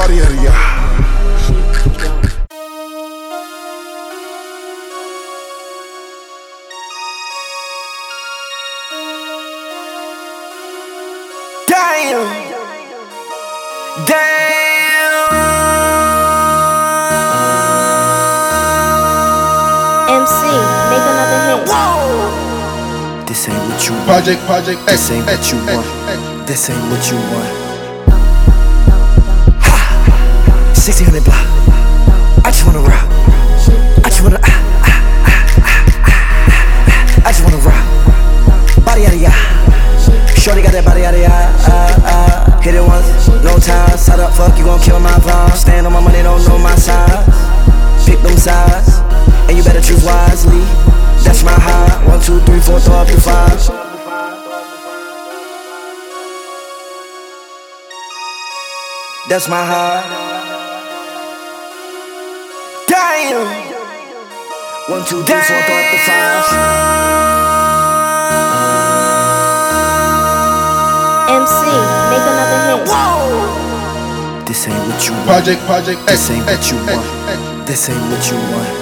Bariaria. Damn. MC, make another hit. Whoa. This ain't what you want. Project This ain't what you want. This ain't what you want. Ha! 1600 block. I just wanna rock. I just wanna I just wanna rock. Body out of ya. Shorty got that body out of ya. Hit it once, no time. Side up, fuck, you gon' kill my vibe. Stand on my money, don't know my size. Pick them sides, and you better choose wisely. That's my high. 1, 2, 3, 4, throw up your 5. That's my high. Damn. 1, 2, 3, 4, throw up the 5. MC, make another hit. Whoa. This ain't what you want. Project This ain't what you want. This ain't what you want.